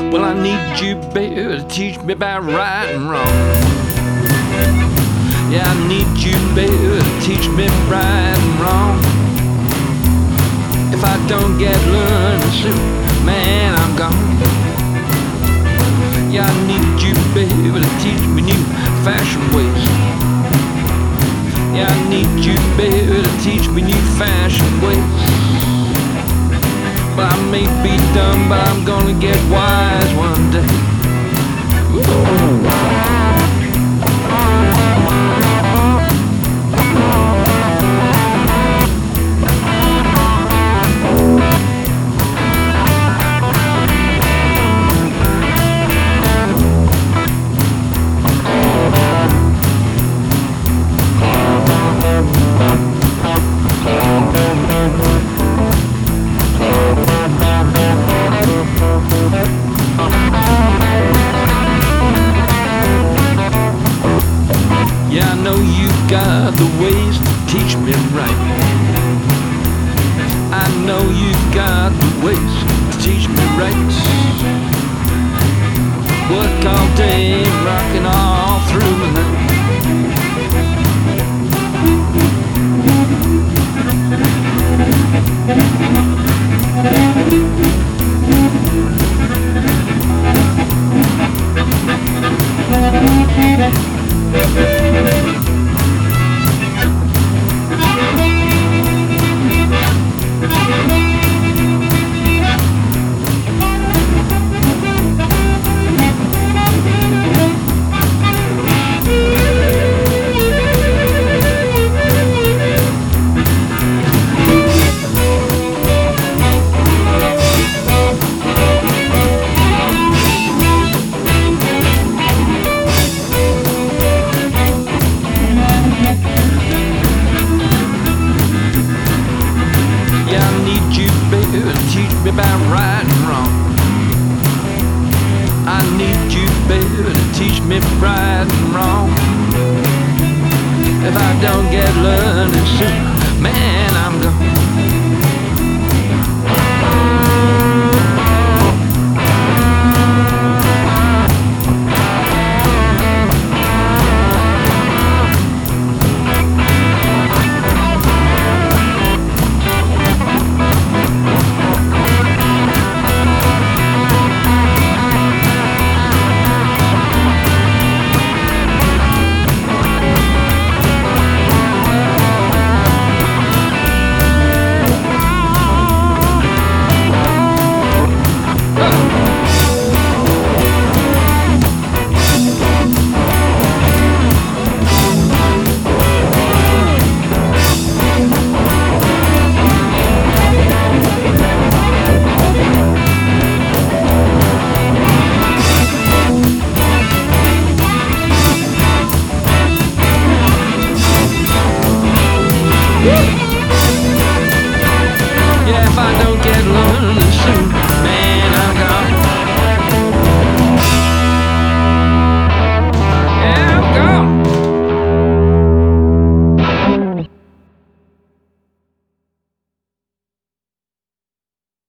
Well, I need you, baby, to teach me about right and wrong. Yeah, I need you, baby, to teach me right and wrong. If I don't get learning soon, man, I'm gone. Yeah, I need you, baby, to teach me new fashion ways. Yeah, I need you, baby, to teach me new fashion ways. But I may be dumb, but I'm gonna get wise one day. Yeah, I know you got the ways to teach me right. I know you got the ways to teach me right. Work all day, rocking all through the night. Teach me about right and wrong. I need you, baby, to teach me right and wrong. If I don't get learning soon, man, I'm gone. Woo!